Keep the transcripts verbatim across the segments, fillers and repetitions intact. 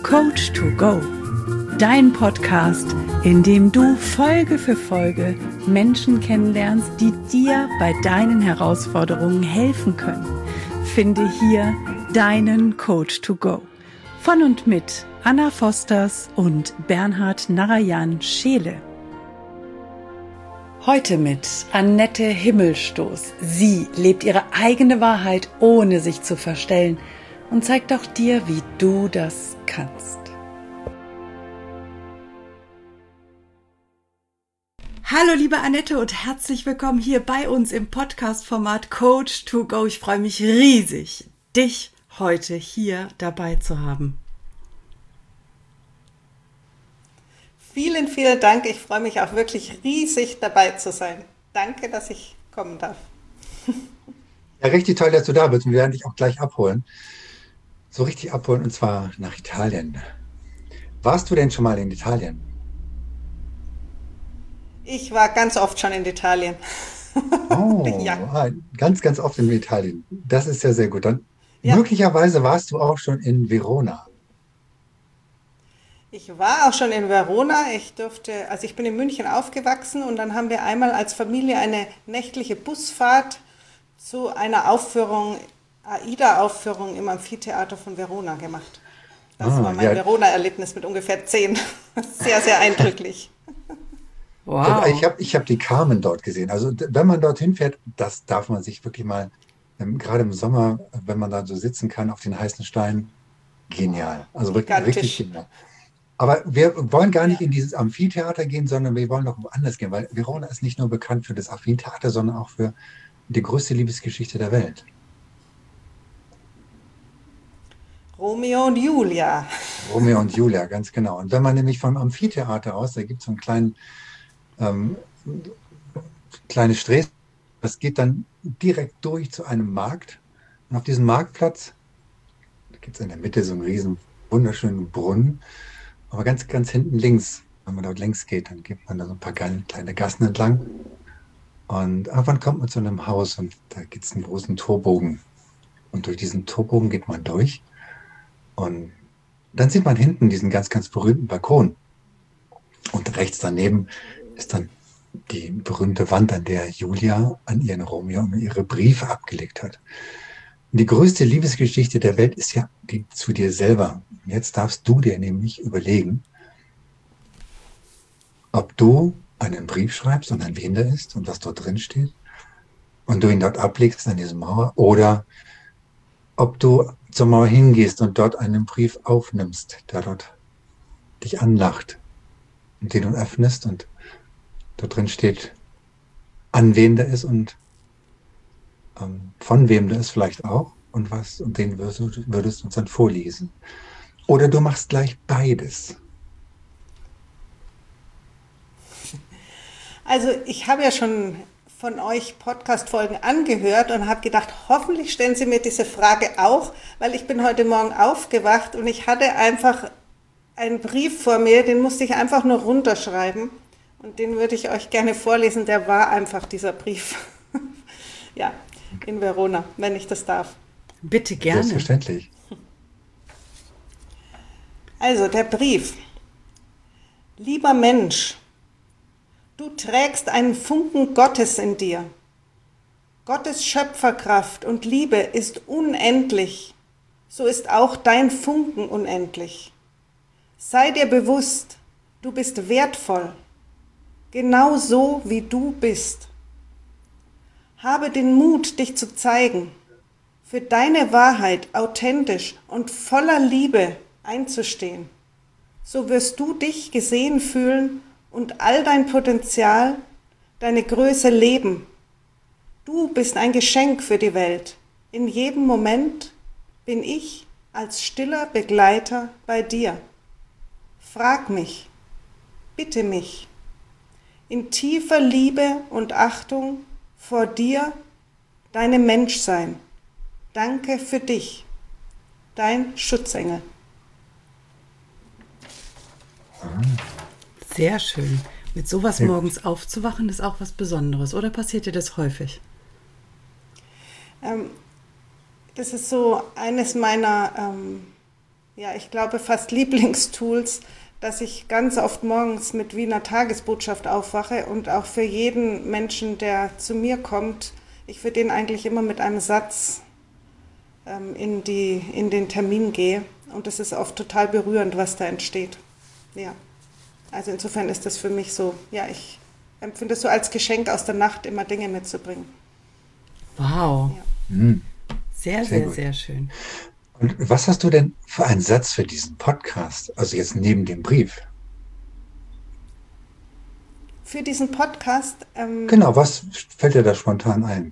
Coach to Go, dein Podcast, in dem du Folge für Folge Menschen kennenlernst, die dir bei deinen Herausforderungen helfen können. Finde hier deinen Coach to Go. Von und mit Anna Fosters und Bernhard Narayan Scheele. Heute mit Annette Himmelstoß. Sie lebt ihre eigene Wahrheit, ohne sich zu verstellen, und zeigt auch dir, wie du das kannst. Hallo liebe Annette und herzlich willkommen hier bei uns im Podcast-Format Coach to Go. Ich freue mich riesig, dich heute hier dabei zu haben. Vielen, vielen Dank. Ich freue mich auch wirklich riesig dabei zu sein. Danke, dass ich kommen darf. Ja, richtig toll, dass du da bist. Wir werden dich auch gleich abholen. So richtig abholen, und zwar nach Italien. Warst du denn schon mal in Italien? Ich war ganz oft schon in Italien. Oh, ja. ganz, ganz oft in Italien. Das ist ja sehr gut. Dann Ja. Möglicherweise warst du auch schon in Verona. Ich war auch schon in Verona. Ich durfte, also ich bin in München aufgewachsen und dann haben wir einmal als Familie eine nächtliche Busfahrt zu einer Aufführung, Aida-Aufführung im Amphitheater von Verona gemacht. Das Ah, war mein ja. Verona-Erlebnis mit ungefähr zehn. Sehr, sehr eindrücklich. Wow. Ich habe ich hab die Carmen dort gesehen. Also d- wenn man dorthin fährt, das darf man sich wirklich mal, ähm, gerade im Sommer, wenn man da so sitzen kann auf den heißen Steinen, genial. Also wirklich, wirklich Gigantisch. genial. Aber wir wollen gar nicht Ja. in dieses Amphitheater gehen, sondern wir wollen noch woanders gehen, weil Verona ist nicht nur bekannt für das Amphitheater, sondern auch für die größte Liebesgeschichte der Welt. Romeo und Julia. Romeo und Julia, ganz genau. Und wenn man nämlich vom Amphitheater aus, da gibt es so einen kleinen, ähm, kleine Sträße, das geht dann direkt durch zu einem Markt. Und auf diesem Marktplatz, da gibt es in der Mitte so einen riesen, wunderschönen Brunnen. Aber ganz, ganz hinten links, wenn man dort längs geht, dann geht man da so ein paar kleine, kleine Gassen entlang. Und irgendwann kommt man zu einem Haus und da gibt es einen großen Torbogen. Und durch diesen Torbogen geht man durch. Und dann sieht man hinten diesen ganz, ganz berühmten Balkon. Und rechts daneben ist dann die berühmte Wand, an der Julia an ihren Romeo ihre Briefe abgelegt hat. Und die größte Liebesgeschichte der Welt ist ja die zu dir selber. Jetzt darfst du dir nämlich überlegen, ob du einen Brief schreibst und an wen der ist und was dort drin steht und du ihn dort ablegst an diese Mauer, oder ob du zur Mauer hingehst und dort einen Brief aufnimmst, der dort dich anlacht und den du öffnest und dort drin steht, an wen der ist und ähm, von wem der ist vielleicht auch und was, und den würdest, du- würdest du uns dann vorlesen. Oder du machst gleich beides. Also ich habe ja schon von euch Podcast-Folgen angehört und habe gedacht, hoffentlich stellen Sie mir diese Frage auch, weil ich bin heute Morgen aufgewacht und ich hatte einfach einen Brief vor mir, den musste ich einfach nur runterschreiben und den würde ich euch gerne vorlesen. Der war einfach dieser Brief. Ja, in Verona, wenn ich das darf. Bitte gerne. Selbstverständlich. Also der Brief. Lieber Mensch, du trägst einen Funken Gottes in dir. Gottes Schöpferkraft und Liebe ist unendlich. So ist auch dein Funken unendlich. Sei dir bewusst, du bist wertvoll, genau so wie du bist. Habe den Mut, dich zu zeigen, für deine Wahrheit authentisch und voller Liebe einzustehen. So wirst du dich gesehen fühlen und all dein Potenzial, deine Größe leben. Du bist ein Geschenk für die Welt. In jedem Moment bin ich als stiller Begleiter bei dir. Frag mich, bitte mich. In tiefer Liebe und Achtung vor dir, deinem Menschsein. Danke für dich, dein Schutzengel. Sehr schön. Mit sowas Sehr gut. morgens aufzuwachen, ist auch was Besonderes. Oder passiert dir das häufig? Ähm, das ist so eines meiner ähm, ja, ich glaube, fast Lieblingstools, dass ich ganz oft morgens mit Wiener Tagesbotschaft aufwache und auch für jeden Menschen, der zu mir kommt, ich für den eigentlich immer mit einem Satz ähm, in, die, in den Termin gehe. Und das ist oft total berührend, was da entsteht. Ja, also insofern ist das für mich so, ja, ich empfinde es so als Geschenk aus der Nacht, immer Dinge mitzubringen. Wow. Ja. Mhm. Sehr, Sehr sehr, gut. sehr schön. Und was hast du denn für einen Satz für diesen Podcast? Also jetzt neben dem Brief. Für diesen Podcast, ähm, Genau, was fällt dir da spontan ein?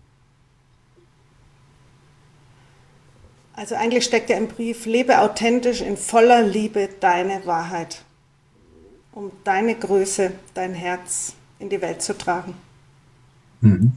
also eigentlich steckt ja im Brief, lebe authentisch in voller Liebe deine Wahrheit, um deine Größe, dein Herz in die Welt zu tragen. Mhm.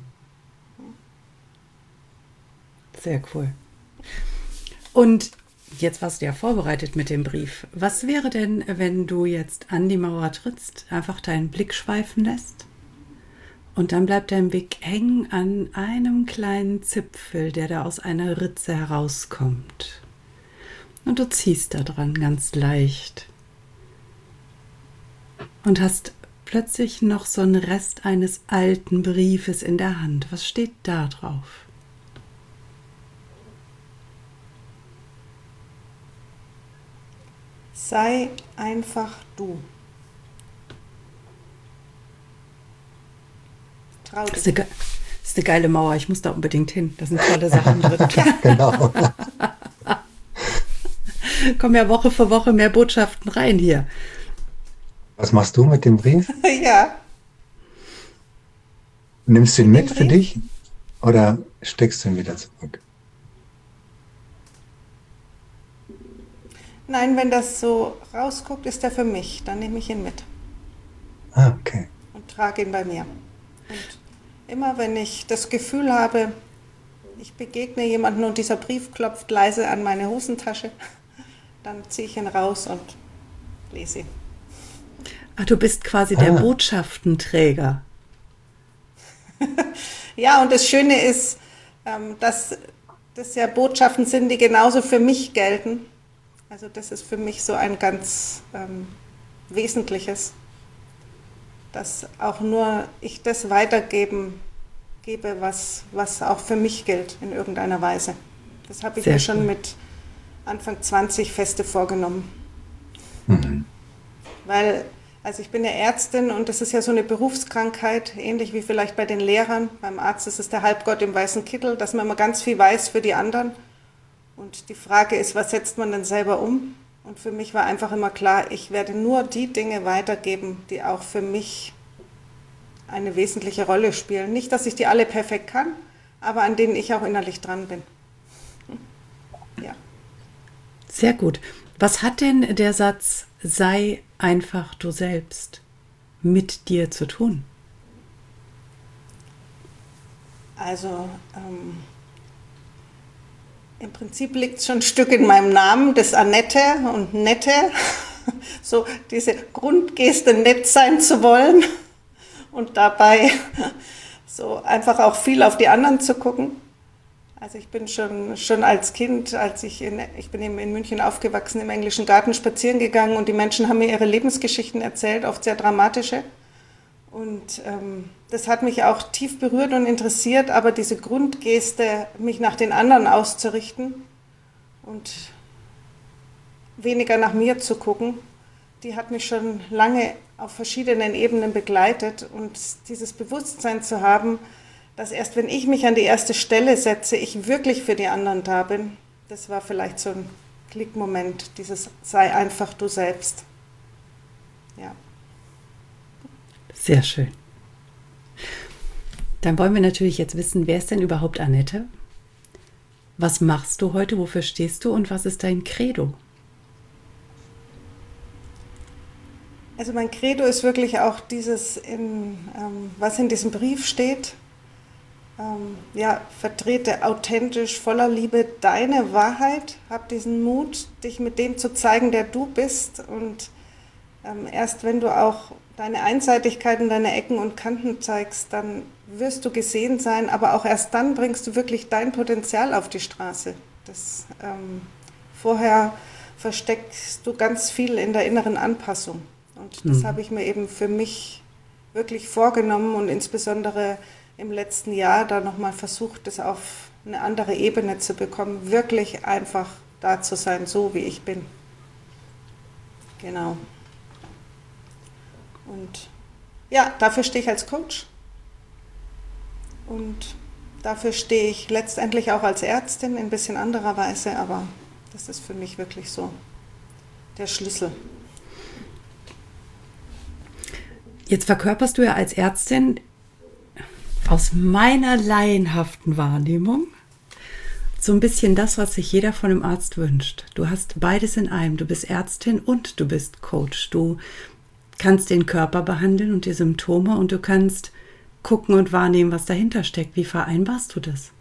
Sehr cool. Und jetzt warst du ja vorbereitet mit dem Brief. Was wäre denn, wenn du jetzt an die Mauer trittst, einfach deinen Blick schweifen lässt und dann bleibt dein Blick hängen an einem kleinen Zipfel, der da aus einer Ritze herauskommt. Und du ziehst da dran ganz leicht und hast plötzlich noch so einen Rest eines alten Briefes in der Hand. Was steht da drauf? Sei einfach du. Trau Das ist, dich. eine, ge- das ist eine geile Mauer. Ich muss da unbedingt hin. Da sind tolle Sachen drin. Genau. Kommen ja Woche für Woche mehr Botschaften rein hier. Was machst du mit dem Brief? Ja, Nimmst du ihn Mit mit dem für Brief? dich oder steckst du ihn wieder zurück? nein, wenn das so rausguckt, ist er für mich. Dann nehme ich ihn mit Ah, okay. und trage ihn bei mir. Und immer wenn ich das Gefühl habe, ich begegne jemanden und dieser Brief klopft leise an meine Hosentasche, dann ziehe ich ihn raus und lese ihn. Ach, du bist quasi der Ah. Botschaftenträger. Ja, und das Schöne ist, ähm, dass das ja Botschaften sind, die genauso für mich gelten. Also das ist für mich so ein ganz ähm, Wesentliches, dass auch nur ich das weitergeben gebe, was, was auch für mich gilt in irgendeiner Weise. Das habe ich Sehr mir schon cool. mit Anfang zwanzig feste vorgenommen. Mhm. Weil, also ich bin ja Ärztin und das ist ja so eine Berufskrankheit, ähnlich wie vielleicht bei den Lehrern. Beim Arzt ist es der Halbgott im weißen Kittel, dass man immer ganz viel weiß für die anderen. Und die Frage ist, was setzt man denn selber um? Und für mich war einfach immer klar, ich werde nur die Dinge weitergeben, die auch für mich eine wesentliche Rolle spielen. Nicht, dass ich die alle perfekt kann, aber an denen ich auch innerlich dran bin. Ja. Sehr gut. Was hat denn der Satz, sei einfach du selbst, mit dir zu tun? Also ähm, im Prinzip liegt es schon ein Stück in meinem Namen, das Annette und Nette, so diese Grundgeste, nett sein zu wollen und dabei so einfach auch viel auf die anderen zu gucken. Also ich bin schon, schon als Kind, als ich in, ich bin eben in München aufgewachsen, im englischen Garten spazieren gegangen und die Menschen haben mir ihre Lebensgeschichten erzählt, oft sehr dramatische. Und ähm, das hat mich auch tief berührt und interessiert, aber diese Grundgeste, mich nach den anderen auszurichten und weniger nach mir zu gucken, die hat mich schon lange auf verschiedenen Ebenen begleitet. Und dieses Bewusstsein zu haben, dass erst wenn ich mich an die erste Stelle setze, ich wirklich für die anderen da bin, das war vielleicht so ein Klickmoment, dieses sei einfach du selbst. Ja. Sehr schön. Dann wollen wir natürlich jetzt wissen, wer ist denn überhaupt Annette? Was machst du heute? Wofür stehst du? Und was ist dein Credo? Also mein Credo ist wirklich auch dieses, in, ähm, was in diesem Brief steht. Ähm, ja, vertrete authentisch, voller Liebe deine Wahrheit. Hab diesen Mut, dich mit dem zu zeigen, der du bist. Und ähm, erst wenn du auch deine Einseitigkeiten, deine Ecken und Kanten zeigst, dann wirst du gesehen sein. Aber auch erst dann bringst du wirklich dein Potenzial auf die Straße. Das, ähm, vorher versteckst du ganz viel in der inneren Anpassung. Und das mhm. habe ich mir eben für mich wirklich vorgenommen und insbesondere im letzten Jahr da nochmal versucht, das auf eine andere Ebene zu bekommen, wirklich einfach da zu sein, so wie ich bin. Genau. Und ja, dafür stehe ich als Coach und dafür stehe ich letztendlich auch als Ärztin in ein bisschen anderer Weise, aber das ist für mich wirklich so der Schlüssel. Jetzt verkörperst du ja als Ärztin aus meiner laienhaften Wahrnehmung so ein bisschen das, was sich jeder von einem Arzt wünscht. Du hast beides in einem. Du bist Ärztin und du bist Coach. Du kannst den Körper behandeln und die Symptome und du kannst gucken und wahrnehmen, was dahinter steckt. Wie vereinbarst du das?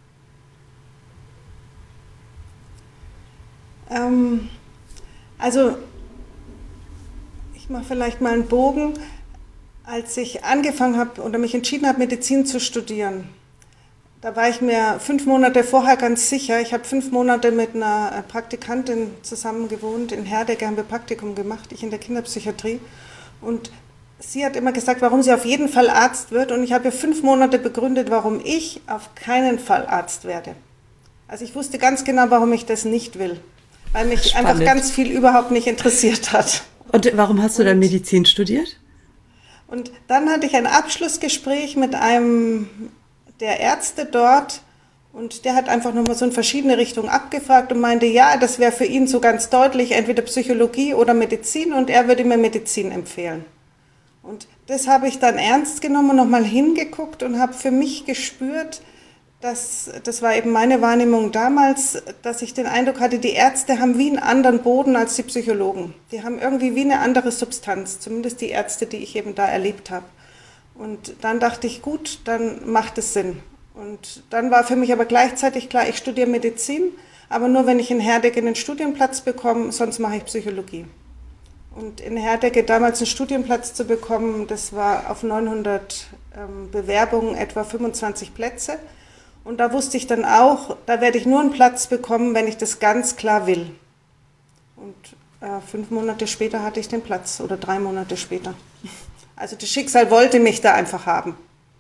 Ähm, also, ich mache vielleicht mal einen Bogen. Als ich angefangen habe oder mich entschieden habe, Medizin zu studieren, da war ich mir fünf Monate vorher ganz sicher. Ich habe fünf Monate mit einer Praktikantin zusammen gewohnt. In Herdecke haben wir Praktikum gemacht, ich in der Kinderpsychiatrie. Und sie hat immer gesagt, warum sie auf jeden Fall Arzt wird. Und ich habe ihr fünf Monate begründet, warum ich auf keinen Fall Arzt werde. Also ich wusste ganz genau, warum ich das nicht will. Weil mich Spannend. einfach ganz viel überhaupt nicht interessiert hat. Und warum hast du dann Medizin studiert? Und dann hatte ich ein Abschlussgespräch mit einem der Ärzte dort und der hat einfach nochmal so in verschiedene Richtungen abgefragt und meinte, ja, das wäre für ihn so ganz deutlich, entweder Psychologie oder Medizin und er würde mir Medizin empfehlen. Und das habe ich dann ernst genommen und nochmal hingeguckt und habe für mich gespürt, dass, das war eben meine Wahrnehmung damals, dass ich den Eindruck hatte, die Ärzte haben wie einen anderen Boden als die Psychologen. Die haben irgendwie wie eine andere Substanz, zumindest die Ärzte, die ich eben da erlebt habe. Und dann dachte ich, gut, dann macht es Sinn. Und dann war für mich aber gleichzeitig klar, ich studiere Medizin, aber nur wenn ich in Herdecke einen Studienplatz bekomme, sonst mache ich Psychologie. Und in Herdecke damals einen Studienplatz zu bekommen, das war auf neunhundert ähm, Bewerbungen etwa fünfundzwanzig Plätze. Und da wusste ich dann auch, da werde ich nur einen Platz bekommen, wenn ich das ganz klar will. Und äh, fünf Monate später hatte ich den Platz oder drei Monate später. Also das Schicksal wollte mich da einfach haben.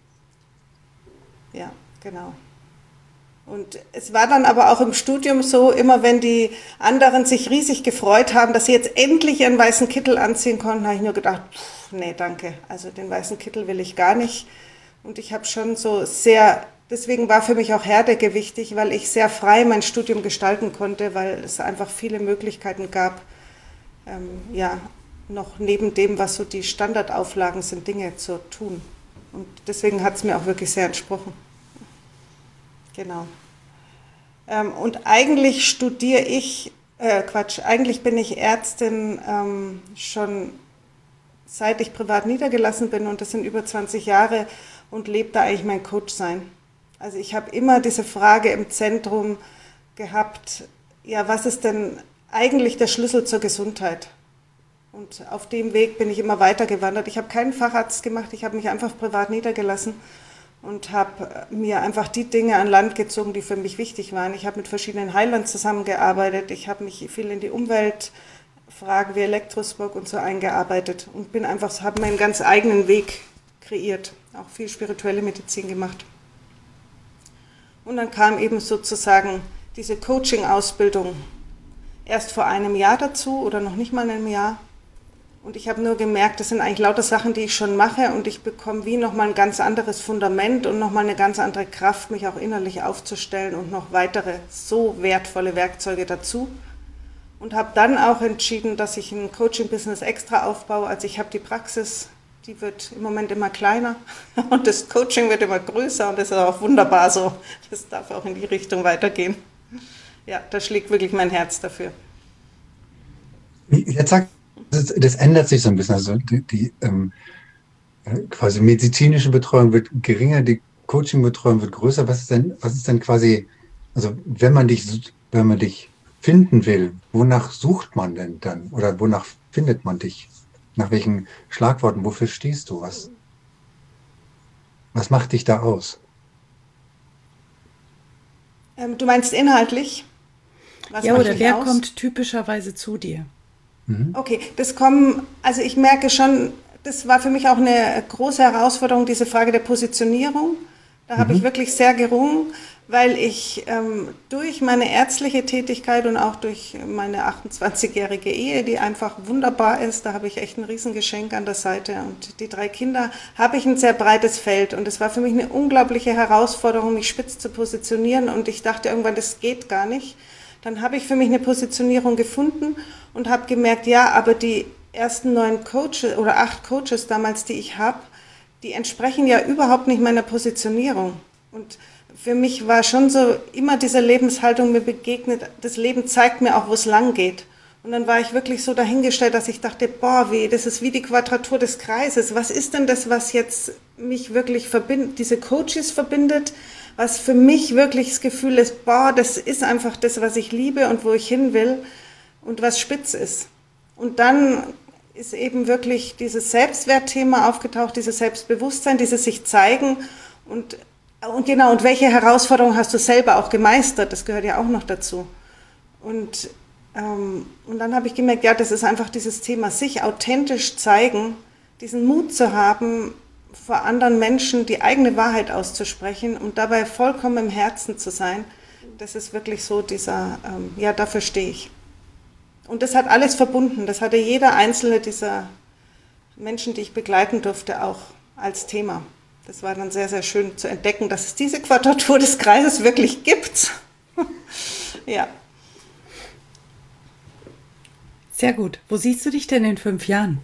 Ja, genau. Und es war dann aber auch im Studium so, immer wenn die anderen sich riesig gefreut haben, dass sie jetzt endlich ihren weißen Kittel anziehen konnten, habe ich nur gedacht, pff, nee, danke, also den weißen Kittel will ich gar nicht. Und ich habe schon so sehr, deswegen war für mich auch Herdecke wichtig, weil ich sehr frei mein Studium gestalten konnte, weil es einfach viele Möglichkeiten gab, ähm, ja, noch neben dem, was so die Standardauflagen sind, Dinge zu tun. Und deswegen hat es mir auch wirklich sehr entsprochen. Genau. Ähm, und eigentlich studiere ich, äh, Quatsch, eigentlich bin ich Ärztin ähm, schon seit ich privat niedergelassen bin und das sind über zwanzig Jahre und lebe da eigentlich mein Coach-Sein. Also ich habe immer diese Frage im Zentrum gehabt, ja, was ist denn eigentlich der Schlüssel zur Gesundheit? Und auf dem Weg bin ich immer weiter gewandert. Ich habe keinen Facharzt gemacht, ich habe mich einfach privat niedergelassen und habe mir einfach die Dinge an Land gezogen, die für mich wichtig waren. Ich habe mit verschiedenen Heilern zusammengearbeitet, ich habe mich viel in die Umweltfragen wie Elektrosmog und so eingearbeitet und bin einfach, habe meinen ganz eigenen Weg kreiert, auch viel spirituelle Medizin gemacht. Und dann kam eben sozusagen diese Coaching-Ausbildung erst vor einem Jahr dazu oder noch nicht mal einem Jahr. Und ich habe nur gemerkt, das sind eigentlich lauter Sachen, die ich schon mache und ich bekomme wie nochmal ein ganz anderes Fundament und nochmal eine ganz andere Kraft, mich auch innerlich aufzustellen und noch weitere so wertvolle Werkzeuge dazu. Und habe dann auch entschieden, dass ich ein Coaching-Business extra aufbaue. Also ich habe die Praxis, die wird im Moment immer kleiner und das Coaching wird immer größer und das ist auch wunderbar so. Das darf auch in die Richtung weitergehen. Ja, da schlägt wirklich mein Herz dafür. Jetzt sagt, das, das ändert sich so ein bisschen. Also die, die ähm, quasi medizinische Betreuung wird geringer, die Coaching-Betreuung wird größer. Was ist denn, was ist denn quasi, also wenn man dich, wenn man dich finden will, wonach sucht man denn dann? Oder wonach findet man dich? Nach welchen Schlagworten? Wofür stehst du? Was, was macht dich da aus? Ähm, du meinst inhaltlich? Was ja, macht oder dich wer aus? kommt typischerweise zu dir? Okay, das kommen, also ich merke schon, das war für mich auch eine große Herausforderung, diese Frage der Positionierung. Da habe ich wirklich sehr gerungen, weil ich ähm, durch meine ärztliche Tätigkeit und auch durch meine achtundzwanzigjährige Ehe, die einfach wunderbar ist, da habe ich echt ein Riesengeschenk an der Seite und die drei Kinder, habe ich ein sehr breites Feld und es war für mich eine unglaubliche Herausforderung, mich spitz zu positionieren und ich dachte irgendwann, das geht gar nicht. Dann habe ich für mich eine Positionierung gefunden und habe gemerkt, ja, aber die ersten neun Coaches oder acht Coaches damals, die ich habe, die entsprechen ja überhaupt nicht meiner Positionierung. Und für mich war schon so immer diese Lebenshaltung mir begegnet, das Leben zeigt mir auch, wo es lang geht. Und dann war ich wirklich so dahingestellt, dass ich dachte, boah, weh, das ist wie die Quadratur des Kreises. Was ist denn das, was jetzt mich wirklich verbindet, diese Coaches verbindet, was für mich wirklich das Gefühl ist, boah, das ist einfach das, was ich liebe und wo ich hin will und was spitz ist. Und dann ist eben wirklich dieses Selbstwertthema aufgetaucht, dieses Selbstbewusstsein, dieses sich zeigen und, und genau, und welche Herausforderungen hast du selber auch gemeistert, das gehört ja auch noch dazu. Und, ähm, und dann habe ich gemerkt, ja, das ist einfach dieses Thema, sich authentisch zeigen, diesen Mut zu haben, vor anderen Menschen die eigene Wahrheit auszusprechen und dabei vollkommen im Herzen zu sein. Das ist wirklich so dieser, ähm, ja, dafür stehe ich. Und das hat alles verbunden. Das hatte jeder einzelne dieser Menschen, die ich begleiten durfte, auch als Thema. Das war dann sehr, sehr schön zu entdecken, dass es diese Quadratur des Kreises wirklich gibt. Ja. Sehr gut. Wo siehst du dich denn in fünf Jahren?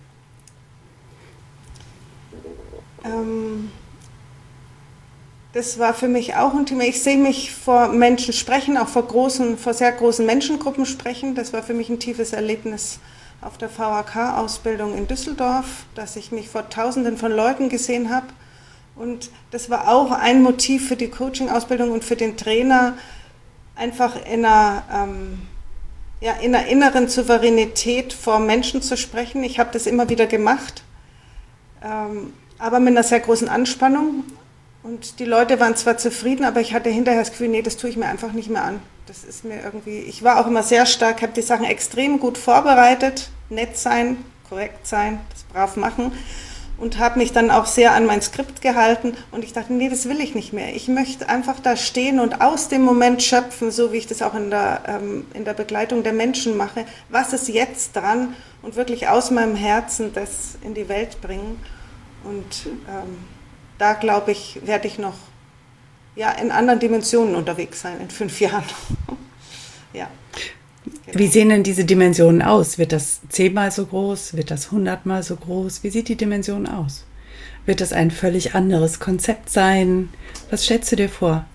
Ähm, das war für mich auch ein Thema. Ich sehe mich vor Menschen sprechen, auch vor großen, vor sehr großen Menschengruppen sprechen. Das war für mich ein tiefes Erlebnis auf der V H K-Ausbildung in Düsseldorf, dass ich mich vor Tausenden von Leuten gesehen habe. Und das war auch ein Motiv für die Coaching-Ausbildung und für den Trainer, einfach in einer, ähm, ja, in einer inneren Souveränität vor Menschen zu sprechen. Ich habe das immer wieder gemacht. Ähm, aber mit einer sehr großen Anspannung und die Leute waren zwar zufrieden, aber ich hatte hinterher das Gefühl, nee, das tue ich mir einfach nicht mehr an. Das ist mir irgendwie, ich war auch immer sehr stark, habe die Sachen extrem gut vorbereitet, nett sein, korrekt sein, das brav machen und habe mich dann auch sehr an mein Skript gehalten und ich dachte, nee, das will ich nicht mehr. Ich möchte einfach da stehen und aus dem Moment schöpfen, so wie ich das auch in der, ähm, in der Begleitung der Menschen mache. Was ist jetzt dran und wirklich aus meinem Herzen das in die Welt bringen. Und ähm, da, glaube ich, werde ich noch ja, in anderen Dimensionen unterwegs sein in fünf Jahren. Ja, genau. Wie sehen denn diese Dimensionen aus? Wird das zehnmal so groß? Wird das hundertmal so groß? Wie sieht die Dimension aus? Wird das ein völlig anderes Konzept sein? Was schätzt du dir vor?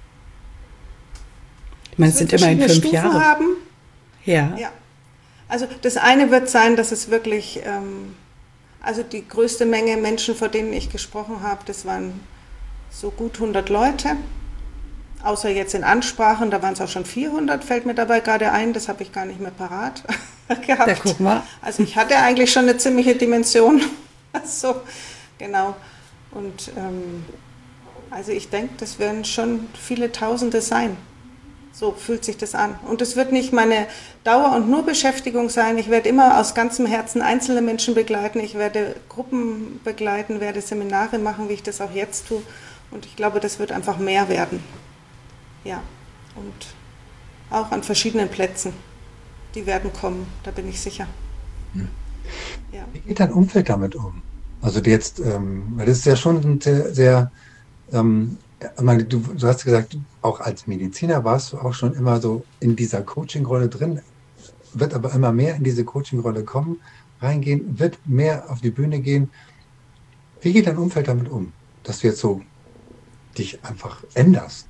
Ich meine, es sind immerhin fünf Stufen Jahre. Haben. Ja. Ja. Also das eine wird sein, dass es wirklich... Ähm, Also die größte Menge Menschen, vor denen ich gesprochen habe, das waren so gut hundert Leute. Außer jetzt in Ansprachen, da waren es auch schon vierhundert, fällt mir dabei gerade ein, das habe ich gar nicht mehr parat gehabt. Da guck mal. Also ich hatte eigentlich schon eine ziemliche Dimension. So, genau. Und ähm, also ich denke, das werden schon viele Tausende sein. So fühlt sich das an. Und es wird nicht meine Dauer- und nur Beschäftigung sein. Ich werde immer aus ganzem Herzen einzelne Menschen begleiten. Ich werde Gruppen begleiten, werde Seminare machen, wie ich das auch jetzt tue. Und ich glaube, das wird einfach mehr werden. Ja, und auch an verschiedenen Plätzen. Die werden kommen, da bin ich sicher. Hm. Ja. Wie geht dein Umfeld damit um? Also jetzt, ähm, weil das ist ja schon sehr, sehr ähm, ich meine, du, du hast gesagt, auch als Mediziner warst du auch schon immer so in dieser Coaching-Rolle drin, wird aber immer mehr in diese Coaching-Rolle kommen, reingehen, wird mehr auf die Bühne gehen. Wie geht dein Umfeld damit um, dass du jetzt so dich einfach änderst?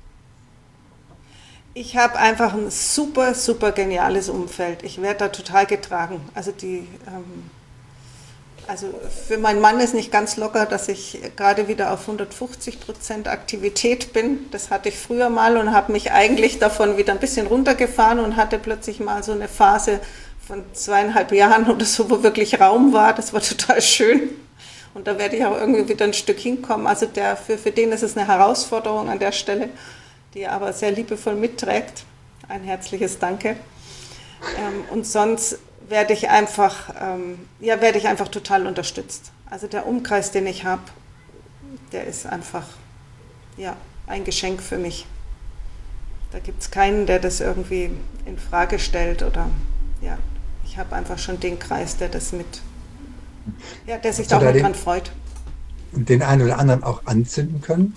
Ich habe einfach ein super, super geniales Umfeld. Ich werde da total getragen. Also die... Ähm Also für meinen Mann ist nicht ganz locker, dass ich gerade wieder auf hundertfünfzig Prozent Aktivität bin. Das hatte ich früher mal und habe mich eigentlich davon wieder ein bisschen runtergefahren und hatte plötzlich mal so eine Phase von zweieinhalb Jahren oder so, wo wirklich Raum war. Das war total schön. Und da werde ich auch irgendwie wieder ein Stück hinkommen. Also der, für, für den ist es eine Herausforderung an der Stelle, die er aber sehr liebevoll mitträgt. ein herzliches Danke. Ähm, und sonst werde ich einfach, ähm, ja, werde ich einfach total unterstützt. Also der Umkreis, den ich habe, der ist einfach, ja, ein Geschenk für mich. Da gibt es keinen, der das irgendwie in Frage stellt oder, ja, ich habe einfach schon den Kreis, der das mit, ja, der sich Hast da du auch da mit den, dran freut. den einen oder anderen auch anzünden können?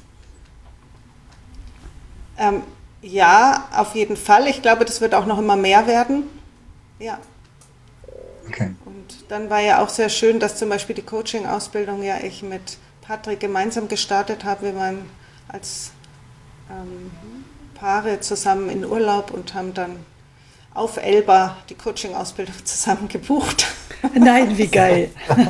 Ähm, ja, auf jeden Fall. Ich glaube, das wird auch noch immer mehr werden. Ja. Okay. Und dann war ja auch sehr schön, dass zum Beispiel die Coaching-Ausbildung ja ich mit Patrick gemeinsam gestartet habe. Wir waren als ähm, Paare zusammen in Urlaub und haben dann auf Elba die Coaching-Ausbildung zusammen gebucht. Nein, wie geil.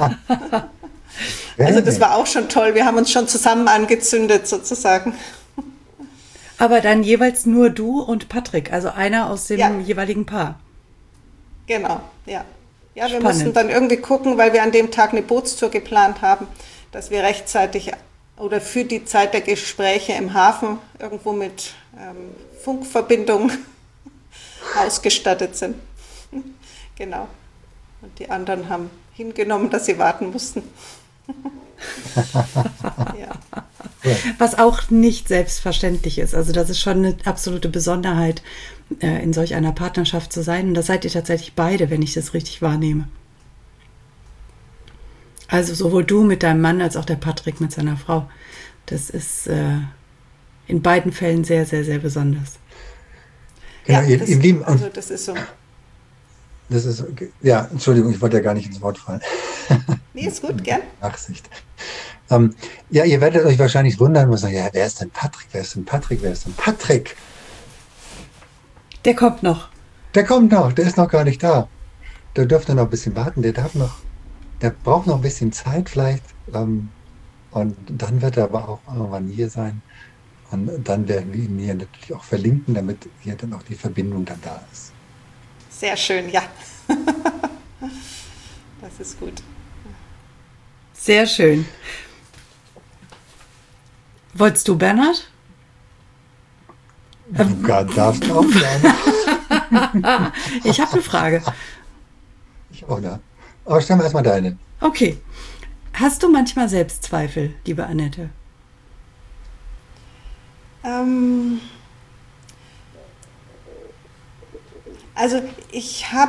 Also das war auch schon toll. Wir haben uns schon zusammen angezündet sozusagen. Aber dann jeweils nur du und Patrick, also einer aus dem Ja. jeweiligen Paar. Genau, ja. Ja, wir Spannend. mussten dann irgendwie gucken, weil wir an dem Tag eine Bootstour geplant haben, dass wir rechtzeitig oder für die Zeit der Gespräche im Hafen irgendwo mit ähm, Funkverbindung ausgestattet sind. Genau. Und die anderen haben hingenommen, dass sie warten mussten. Ja. Was auch nicht selbstverständlich ist. Also das ist schon eine absolute Besonderheit, äh, in solch einer Partnerschaft zu sein. Und das seid ihr tatsächlich beide, wenn ich das richtig wahrnehme. Also sowohl du mit deinem Mann als auch der Patrick mit seiner Frau. Das ist äh, in beiden Fällen sehr, sehr, sehr besonders. Genau, Ja, ihr, das, ihr Lieben, und also das ist so. das ist, ja, Entschuldigung, ich wollte ja gar nicht ins Wort fallen. Nee, ist gut, gern. Nachsicht. Ähm, ja, ihr werdet euch wahrscheinlich wundern und sagen, ja, wer ist denn Patrick? Wer ist denn Patrick? Wer ist denn Patrick? Der kommt noch. Der kommt noch, der ist noch gar nicht da. Der dürfte noch ein bisschen warten, der darf noch, der braucht noch ein bisschen Zeit vielleicht. Ähm, und dann wird er aber auch irgendwann hier sein. Und dann werden wir ihn hier natürlich auch verlinken, damit hier dann auch die Verbindung dann da ist. Sehr schön, ja. Das ist gut. Sehr schön. Wolltest du, Bernhard? Du gar- darfst auch sagen. Ich habe eine Frage. Ich auch, ne? Aber stellen wir erstmal deine. Okay. Hast du manchmal Selbstzweifel, liebe Annette? Ähm, also ich habe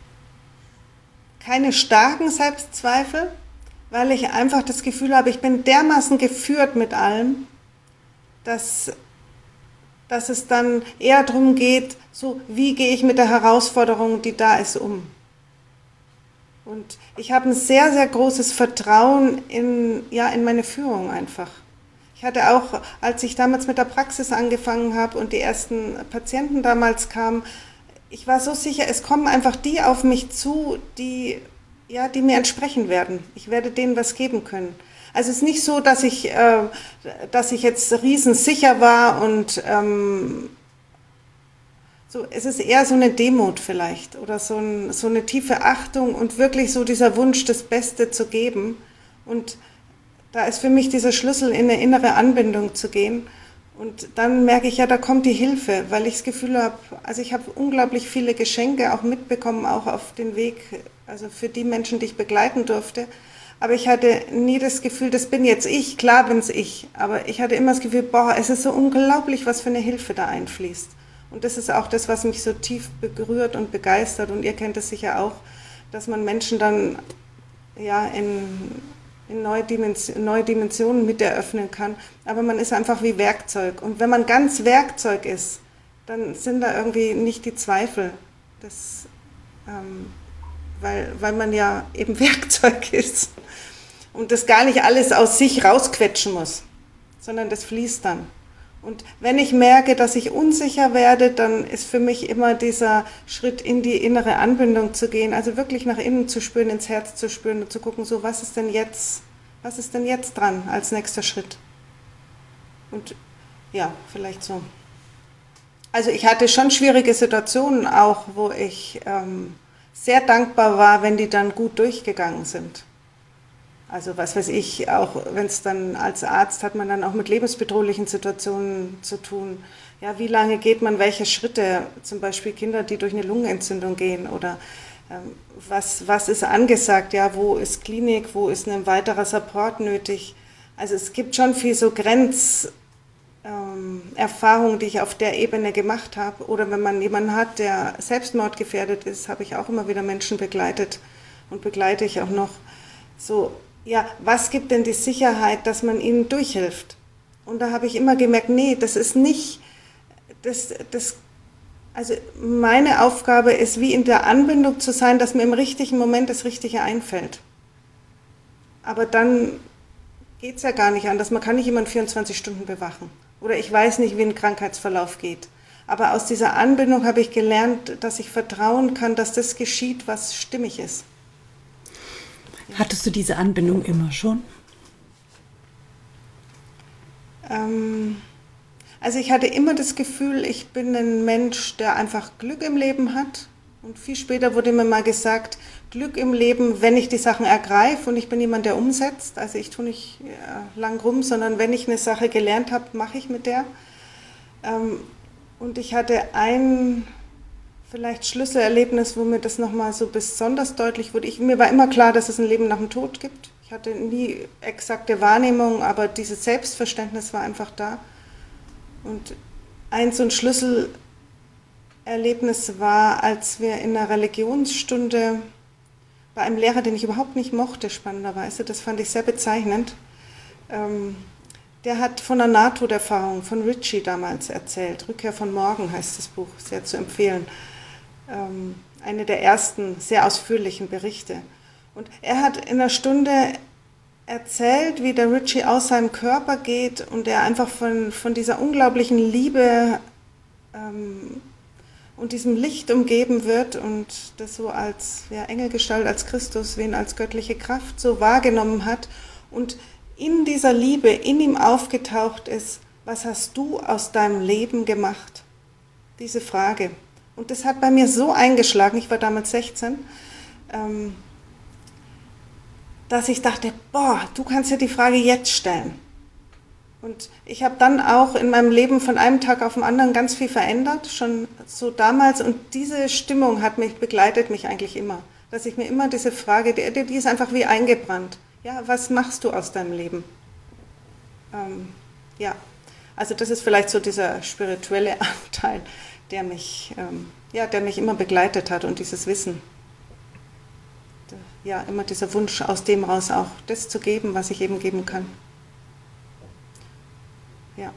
keine starken Selbstzweifel, weil ich einfach das Gefühl habe, ich bin dermaßen geführt mit allem, dass, dass es dann eher darum geht, so wie gehe ich mit der Herausforderung, die da ist, um. Und ich habe ein sehr, sehr großes Vertrauen in, ja, in meine Führung einfach. Ich hatte auch, als ich damals mit der Praxis angefangen habe und die ersten Patienten damals kamen, ich war so sicher, es kommen einfach die auf mich zu, die, ja, die mir entsprechen werden. Ich werde denen was geben können. Also es ist nicht so, dass ich, äh, dass ich jetzt riesensicher war und ähm, so, es ist eher so eine Demut vielleicht oder so, ein, so eine tiefe Achtung und wirklich so dieser Wunsch, das Beste zu geben. Und da ist für mich dieser Schlüssel, in eine innere Anbindung zu gehen. Und dann merke ich ja, da kommt die Hilfe, weil ich das Gefühl habe, also ich habe unglaublich viele Geschenke auch mitbekommen, auch auf den Weg, also für die Menschen, die ich begleiten durfte. Aber ich hatte nie das Gefühl, das bin jetzt ich, klar bin's ich. Aber ich hatte immer das Gefühl, boah, es ist so unglaublich, was für eine Hilfe da einfließt. Und das ist auch das, was mich so tief berührt und begeistert. Und ihr kennt es sicher auch, dass man Menschen dann ja in, in neue, Dimension, neue Dimensionen mit eröffnen kann. Aber man ist einfach wie Werkzeug. Und wenn man ganz Werkzeug ist, dann sind da irgendwie nicht die Zweifel. Das, ähm, weil, weil man ja eben Werkzeug ist. Und das gar nicht alles aus sich rausquetschen muss, sondern das fließt dann. Und wenn ich merke, dass ich unsicher werde, dann ist für mich immer dieser Schritt in die innere Anbindung zu gehen, also wirklich nach innen zu spüren, ins Herz zu spüren und zu gucken, so was ist denn jetzt, was ist denn jetzt dran als nächster Schritt? Und ja, vielleicht so. Also ich hatte schon schwierige Situationen auch, wo ich ähm, sehr dankbar war, wenn die dann gut durchgegangen sind. Also was weiß ich, auch wenn es dann als Arzt hat man dann auch mit lebensbedrohlichen Situationen zu tun. Ja, wie lange geht man welche Schritte, zum Beispiel Kinder, die durch eine Lungenentzündung gehen oder ähm, was, was ist angesagt, ja, wo ist Klinik, wo ist ein weiterer Support nötig. Also es gibt schon viel so Grenzerfahrungen, ähm, die ich auf der Ebene gemacht habe. Oder wenn man jemanden hat, der selbstmordgefährdet ist, habe ich auch immer wieder Menschen begleitet und begleite ich auch noch. So, ja, was gibt denn die Sicherheit, dass man ihnen durchhilft? Und da habe ich immer gemerkt, nee, das ist nicht, das, das, also meine Aufgabe ist, wie in der Anbindung zu sein, dass mir im richtigen Moment das Richtige einfällt. Aber dann geht es ja gar nicht anders. Man kann nicht jemanden vierundzwanzig Stunden bewachen. Oder ich weiß nicht, wie ein Krankheitsverlauf geht. Aber aus dieser Anbindung habe ich gelernt, dass ich vertrauen kann, dass das geschieht, was stimmig ist. Hattest du diese Anbindung immer schon? Ähm, also ich hatte immer das Gefühl, ich bin ein Mensch, der einfach Glück im Leben hat. Und viel später wurde mir mal gesagt, Glück im Leben, wenn ich die Sachen ergreife und ich bin jemand, der umsetzt. Also ich tue nicht ja, lang rum, sondern wenn ich eine Sache gelernt habe, mache ich mit der. Ähm, und ich hatte ein vielleicht Schlüsselerlebnis, wo mir das nochmal so besonders deutlich wurde. Ich, mir war immer klar, dass es ein Leben nach dem Tod gibt. Ich hatte nie exakte Wahrnehmung, aber dieses Selbstverständnis war einfach da. Und ein so ein Schlüsselerlebnis war, als wir in einer Religionsstunde bei einem Lehrer, den ich überhaupt nicht mochte, spannenderweise, das fand ich sehr bezeichnend, ähm, der hat von der Nahtoderfahrung von Ritchie damals erzählt. Rückkehr von morgen heißt das Buch, sehr zu empfehlen. Ähm, eine der ersten sehr ausführlichen Berichte. Und er hat in einer Stunde erzählt, wie der Ritchie aus seinem Körper geht und er einfach von, von dieser unglaublichen Liebe ähm, und diesem Licht umgeben wird und das so als ja, Engelgestalt, als Christus, wen als göttliche Kraft so wahrgenommen hat und in dieser Liebe in ihm aufgetaucht ist, was hast du aus deinem Leben gemacht? Diese Frage. Und das hat bei mir so eingeschlagen, ich war damals sechzehn, ähm, dass ich dachte, boah, du kannst dir die Frage jetzt stellen. Und ich habe dann auch in meinem Leben von einem Tag auf den anderen ganz viel verändert, schon so damals. Und diese Stimmung hat mich begleitet, mich eigentlich immer. Dass ich mir immer diese Frage, die, die ist einfach wie eingebrannt. Ja, was machst du aus deinem Leben? Ähm, ja, also das ist vielleicht so dieser spirituelle Anteil, der mich, ähm, ja, der mich immer begleitet hat und dieses Wissen. Ja, immer dieser Wunsch, aus dem raus auch das zu geben, was ich eben geben kann. Ja.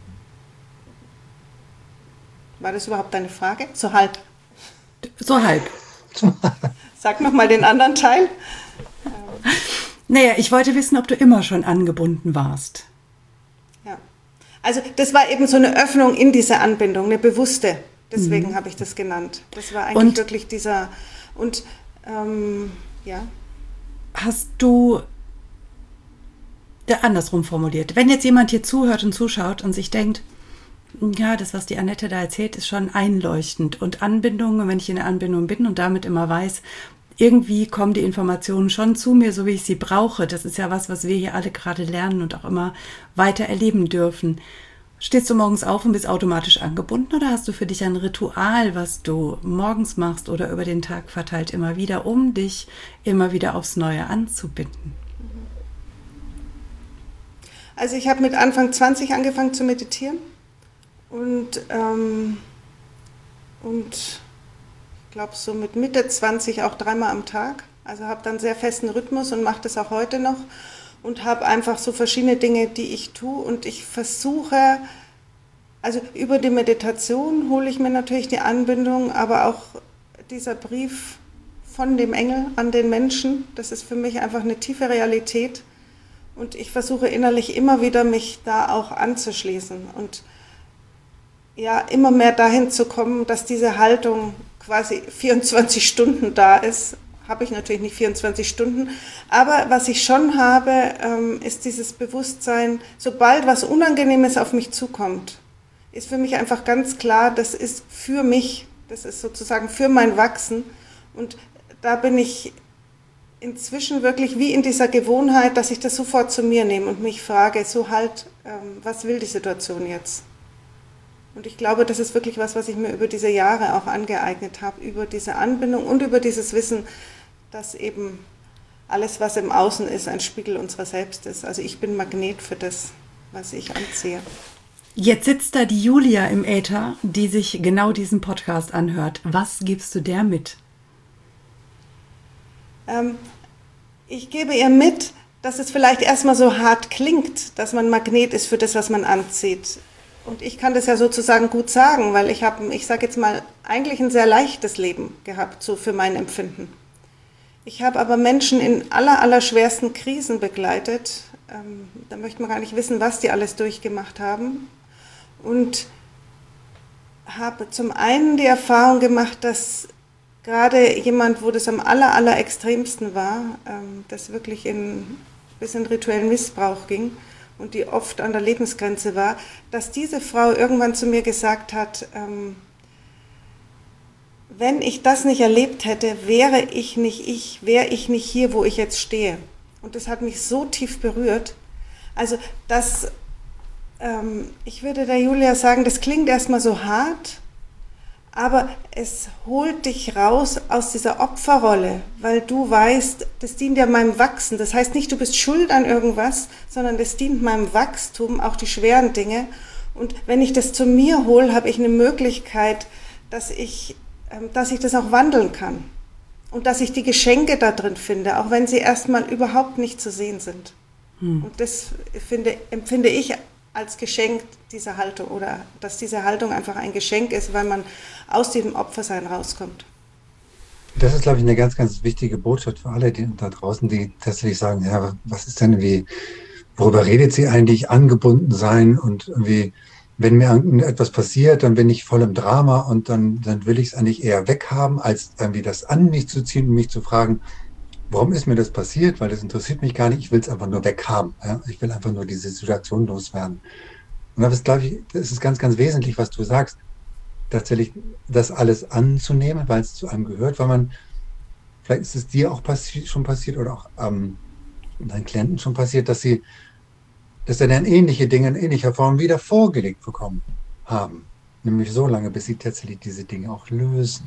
War das überhaupt deine Frage? So halb. So halb. Sag nochmal den anderen Teil. Naja, ich wollte wissen, ob du immer schon angebunden warst. Ja. Also das war eben so eine Öffnung in diese Anbindung, eine bewusste. Deswegen mhm. habe ich das genannt. Das war eigentlich und wirklich dieser... Und ähm, ja. Hast du, da andersrum formuliert, wenn jetzt jemand hier zuhört und zuschaut und sich denkt, ja, das, was die Annette da erzählt, ist schon einleuchtend und Anbindung, und wenn ich in der Anbindung bin und damit immer weiß, irgendwie kommen die Informationen schon zu mir, so wie ich sie brauche. Das ist ja was, was wir hier alle gerade lernen und auch immer weiter erleben dürfen. Stehst du morgens auf und bist automatisch angebunden oder hast du für dich ein Ritual, was du morgens machst oder über den Tag verteilt immer wieder, um dich immer wieder aufs Neue anzubinden? Also ich habe mit Anfang zwanzig angefangen zu meditieren und, ähm, und ich glaube so mit Mitte zwanzig auch dreimal am Tag. Also habe dann sehr festen Rhythmus und mache das auch heute noch. Und habe einfach so verschiedene Dinge, die ich tue. Und ich versuche, also über die Meditation hole ich mir natürlich die Anbindung, aber auch dieser Brief von dem Engel an den Menschen, das ist für mich einfach eine tiefe Realität. Und ich versuche innerlich immer wieder, mich da auch anzuschließen. Und ja, immer mehr dahin zu kommen, dass diese Haltung quasi vierundzwanzig Stunden da ist. Habe ich natürlich nicht vierundzwanzig Stunden, aber was ich schon habe, ähm, ist dieses Bewusstsein, sobald was Unangenehmes auf mich zukommt, ist für mich einfach ganz klar, das ist für mich, das ist sozusagen für mein Wachsen und da bin ich inzwischen wirklich wie in dieser Gewohnheit, dass ich das sofort zu mir nehme und mich frage, so halt, ähm, was will die Situation jetzt? Und ich glaube, das ist wirklich was, was ich mir über diese Jahre auch angeeignet habe, über diese Anbindung und über dieses Wissen, dass eben alles, was im Außen ist, ein Spiegel unserer selbst ist. Also ich bin Magnet für das, was ich anziehe. Jetzt sitzt da die Julia im Äther, die sich genau diesen Podcast anhört. Was gibst du der mit? Ähm, ich gebe ihr mit, dass es vielleicht erstmal so hart klingt, dass man Magnet ist für das, was man anzieht. Und ich kann das ja sozusagen gut sagen, weil ich habe, ich sage jetzt mal, eigentlich ein sehr leichtes Leben gehabt, so für mein Empfinden. Ich habe aber Menschen in aller, aller schwersten Krisen begleitet. Ähm, da möchte man gar nicht wissen, was die alles durchgemacht haben. Und habe zum einen die Erfahrung gemacht, dass gerade jemand, wo das am aller, aller extremsten war, ähm, das wirklich in, bis in rituellen Missbrauch ging, und die oft an der Lebensgrenze war, dass diese Frau irgendwann zu mir gesagt hat, ähm, wenn ich das nicht erlebt hätte, wäre ich nicht ich, wäre ich nicht hier, wo ich jetzt stehe. Und das hat mich so tief berührt. Also das, ähm, ich würde der Julia sagen, das klingt erstmal so hart, aber es holt dich raus aus dieser Opferrolle, weil du weißt, das dient ja meinem Wachsen. Das heißt nicht, du bist schuld an irgendwas, sondern das dient meinem Wachstum, auch die schweren Dinge. Und wenn ich das zu mir hole, habe ich eine Möglichkeit, dass ich, dass ich das auch wandeln kann. Und dass ich die Geschenke da drin finde, auch wenn sie erstmal überhaupt nicht zu sehen sind. Hm. Und das finde, empfinde ich als Geschenk dieser Haltung, oder dass diese Haltung einfach ein Geschenk ist, weil man aus diesem Opfersein rauskommt. Das ist, glaube ich, eine ganz, ganz wichtige Botschaft für alle die da draußen, die tatsächlich sagen, ja, was ist denn, wie, worüber redet sie eigentlich, angebunden sein, und irgendwie, wenn mir etwas passiert, dann bin ich voll im Drama, und dann, dann will ich es eigentlich eher weghaben, als irgendwie das an mich zu ziehen und mich zu fragen, warum ist mir das passiert? Weil das interessiert mich gar nicht. Ich will es einfach nur weghaben. Ja? Ich will einfach nur diese Situation loswerden. Und das ist, glaube ich, das ist ganz, ganz wesentlich, was du sagst. Tatsächlich das alles anzunehmen, weil es zu einem gehört, weil man, vielleicht ist es dir auch passi- schon passiert oder auch ähm, deinen Klienten schon passiert, dass sie, dass sie dann ähnliche Dinge in ähnlicher Form wieder vorgelegt bekommen haben. Nämlich so lange, bis sie tatsächlich diese Dinge auch lösen.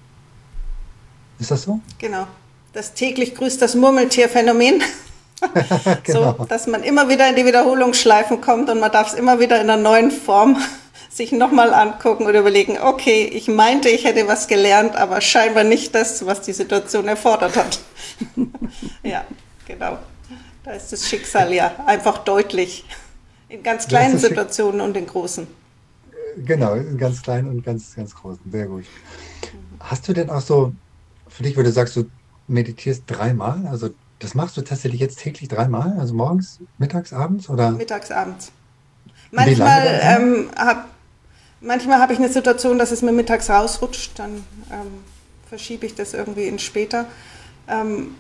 Ist das so? Genau. Das täglich grüßt das Murmeltier-Phänomen, genau. So, dass man immer wieder in die Wiederholungsschleifen kommt und man darf es immer wieder in einer neuen Form sich nochmal angucken und überlegen, okay, ich meinte, ich hätte was gelernt, aber scheinbar nicht das, was die Situation erfordert hat. Ja, genau. Da ist das Schicksal ja einfach deutlich, in ganz kleinen Situationen und in großen. Genau, in ganz kleinen und ganz, ganz großen, sehr gut. Hast du denn auch so, für dich, wo du sagst, du meditierst dreimal, also das machst du tatsächlich jetzt täglich dreimal, also morgens, mittags, abends, oder? Mittags, abends. Manchmal ähm, habe manchmal hab ich eine Situation, dass es mir mittags rausrutscht, dann ähm, verschiebe ich das irgendwie in später. Ähm,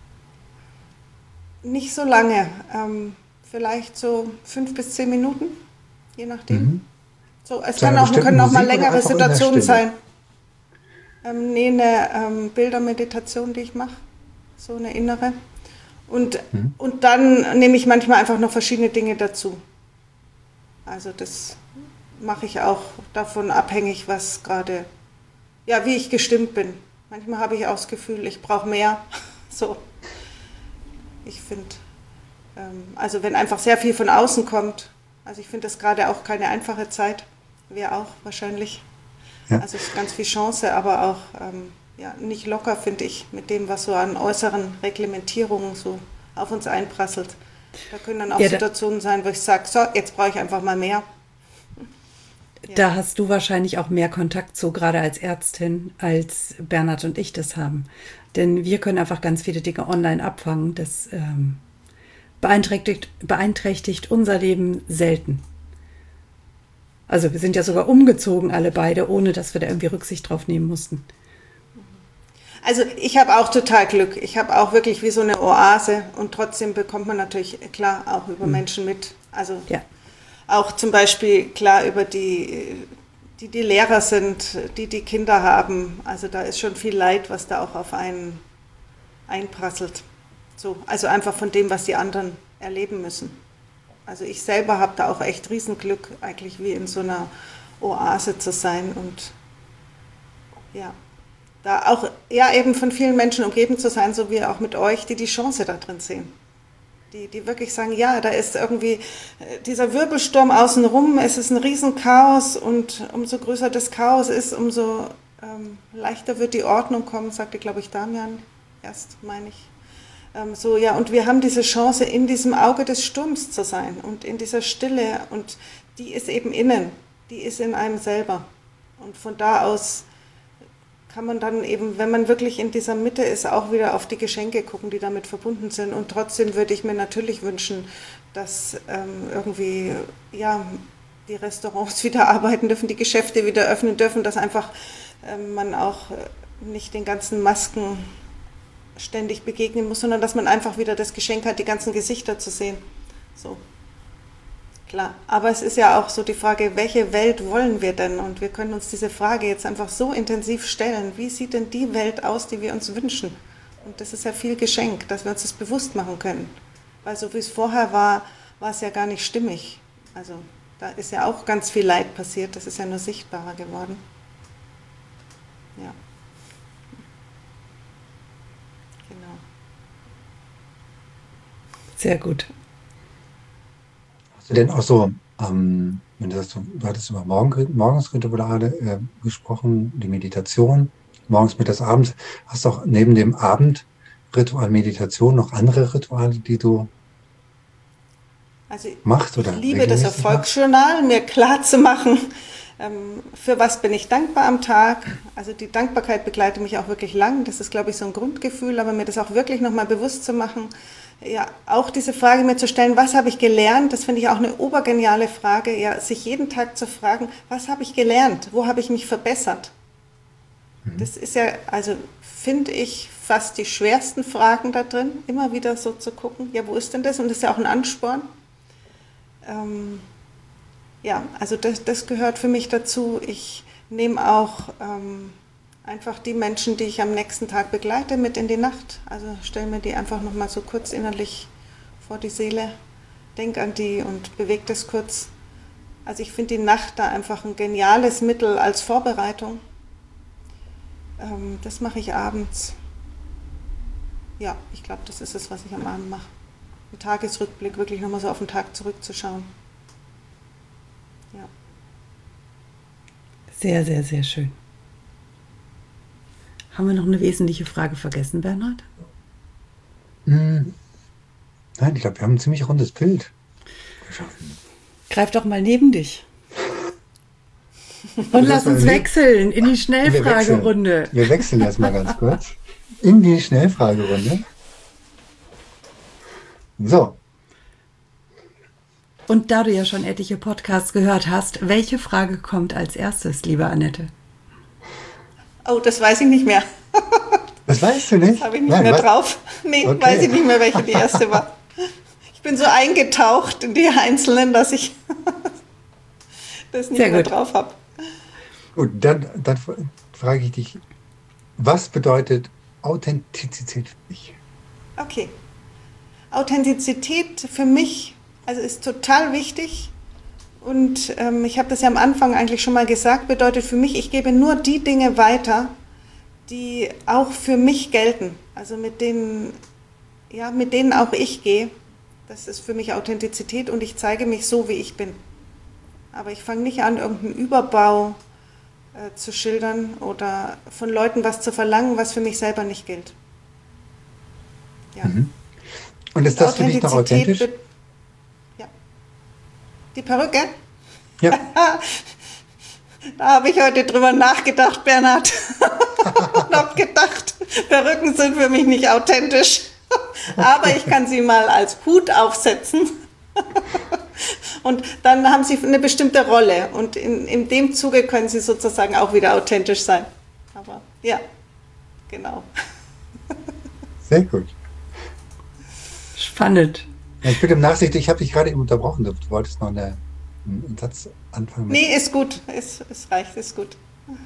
nicht so lange, ähm, vielleicht so fünf bis zehn Minuten, je nachdem. Mhm. So, es kann auch, können auch mal längere Situationen sein. Ähm, nee, eine ähm, Bildermeditation, die ich mache, so eine innere. Und, mhm. und dann nehme ich manchmal einfach noch verschiedene Dinge dazu. Also das mache ich auch davon abhängig, was gerade, ja, wie ich gestimmt bin. Manchmal habe ich auch das Gefühl, ich brauche mehr. So, ich finde, ähm, also wenn einfach sehr viel von außen kommt, also ich finde das gerade auch keine einfache Zeit, wir auch wahrscheinlich. Ja. Also es ist ganz viel Chance, aber auch ähm, ja, nicht locker, finde ich, mit dem, was so an äußeren Reglementierungen so auf uns einprasselt. Da können dann auch ja, Situationen sein, wo ich sage, so, jetzt brauche ich einfach mal mehr. Ja. Da hast du wahrscheinlich auch mehr Kontakt zu, gerade als Ärztin, als Bernhard und ich das haben. Denn wir können einfach ganz viele Dinge online abfangen. Das ähm, beeinträchtigt, beeinträchtigt unser Leben selten. Also wir sind ja sogar umgezogen, alle beide, ohne dass wir da irgendwie Rücksicht drauf nehmen mussten. Also ich habe auch total Glück. Ich habe auch wirklich wie so eine Oase, und trotzdem bekommt man natürlich, klar, auch über mhm. Menschen mit. Also ja. Auch zum Beispiel, klar, über die, die, die Lehrer sind, die die Kinder haben. Also da ist schon viel Leid, was da auch auf einen einprasselt. So, also einfach von dem, was die anderen erleben müssen. Also ich selber habe da auch echt Riesenglück, eigentlich wie in so einer Oase zu sein und ja, da auch ja eben von vielen Menschen umgeben zu sein, so wie auch mit euch, die die Chance da drin sehen. Die, die wirklich sagen, ja, da ist irgendwie dieser Wirbelsturm außenrum, es ist ein Riesenchaos und umso größer das Chaos ist, umso ähm, leichter wird die Ordnung kommen, sagte, glaube ich, Damian erst, meine ich. Ähm, so, ja, und wir haben diese Chance, in diesem Auge des Sturms zu sein und in dieser Stille und die ist eben innen, die ist in einem selber. Und von da aus kann man dann eben, wenn man wirklich in dieser Mitte ist, auch wieder auf die Geschenke gucken, die damit verbunden sind. Und trotzdem würde ich mir natürlich wünschen, dass ähm, irgendwie ja, die Restaurants wieder arbeiten dürfen, die Geschäfte wieder öffnen dürfen, dass einfach ähm, man auch nicht den ganzen Masken ständig begegnen muss, sondern dass man einfach wieder das Geschenk hat, die ganzen Gesichter zu sehen. So. Klar, aber es ist ja auch so die Frage, welche Welt wollen wir denn? Und wir können uns diese Frage jetzt einfach so intensiv stellen. Wie sieht denn die Welt aus, die wir uns wünschen? Und das ist ja viel Geschenk, dass wir uns das bewusst machen können. Weil so wie es vorher war, war es ja gar nicht stimmig. Also da ist ja auch ganz viel Leid passiert, das ist ja nur sichtbarer geworden. Ja. Genau. Sehr gut. Denn auch so, ähm, wenn du, sagst, du hattest über Morgen, Morgensrituale äh, gesprochen, die Meditation, morgens, mittags, abends. Hast du auch neben dem Abendritual Meditation noch andere Rituale, die du also machst? Oder ich liebe das Erfolgsjournal, mir klar zu machen, ähm, für was bin ich dankbar am Tag. Also die Dankbarkeit begleitet mich auch wirklich lang. Das ist, glaube ich, so ein Grundgefühl, aber mir das auch wirklich nochmal bewusst zu machen, ja, auch diese Frage mir zu stellen, was habe ich gelernt, das finde ich auch eine obergeniale Frage, ja, sich jeden Tag zu fragen, was habe ich gelernt, wo habe ich mich verbessert? Mhm. Das ist ja, also finde ich, fast die schwersten Fragen da drin, immer wieder so zu gucken, ja, wo ist denn das? Und das ist ja auch ein Ansporn. Ähm, ja, also das, das gehört für mich dazu. Ich nehme auch ähm, einfach die Menschen, die ich am nächsten Tag begleite, mit in die Nacht. Also stelle mir die einfach nochmal so kurz innerlich vor die Seele, denke an die und bewege das kurz. Also ich finde die Nacht da einfach ein geniales Mittel als Vorbereitung. Ähm, das mache ich abends. Ja, ich glaube, das ist es, was ich am Abend mache. Ein Tagesrückblick, wirklich nochmal so auf den Tag zurückzuschauen. Ja. Sehr, sehr, sehr schön. Haben wir noch eine wesentliche Frage vergessen, Bernhard? Hm. Nein, ich glaube, wir haben ein ziemlich rundes Bild geschaffen. Greif doch mal neben dich. Und lass uns wechseln in die Schnellfragerunde. Wir wechseln jetzt mal ganz kurz in die Schnellfragerunde. So. Und da du ja schon etliche Podcasts gehört hast, welche Frage kommt als erstes, liebe Annette? Oh, das weiß ich nicht mehr. Das weißt du nicht? Das habe ich nicht Nein, mehr was? drauf. Nee, okay. Weiß ich nicht mehr, welche die erste war. Ich bin so eingetaucht in die Einzelnen, dass ich das nicht Sehr mehr gut. drauf habe. Gut, dann, dann frage ich dich, was bedeutet Authentizität für dich? Okay. Authentizität für mich, also ist total wichtig. Und ähm, ich habe das ja am Anfang eigentlich schon mal gesagt, bedeutet für mich, ich gebe nur die Dinge weiter, die auch für mich gelten. Also mit denen, ja, mit denen auch ich gehe. Das ist für mich Authentizität und ich zeige mich so, wie ich bin. Aber ich fange nicht an, irgendeinen Überbau äh, zu schildern oder von Leuten was zu verlangen, was für mich selber nicht gilt. Ja. Mhm. Und ist das für dich noch authentisch? Ja. Die Perücke? Ja. Da habe ich heute drüber nachgedacht, Bernhard. Und habe gedacht, Perücken sind für mich nicht authentisch. Aber ich kann sie mal als Hut aufsetzen. Und dann haben sie eine bestimmte Rolle. Und in, in dem Zuge können sie sozusagen auch wieder authentisch sein. Aber ja, genau. Sehr gut. Spannend. Ja, ich bitte um Nachsicht, ich habe dich gerade eben unterbrochen. Du wolltest noch eine, einen Satz anfangen. Mit. Nee, ist gut. Es, es reicht, ist gut.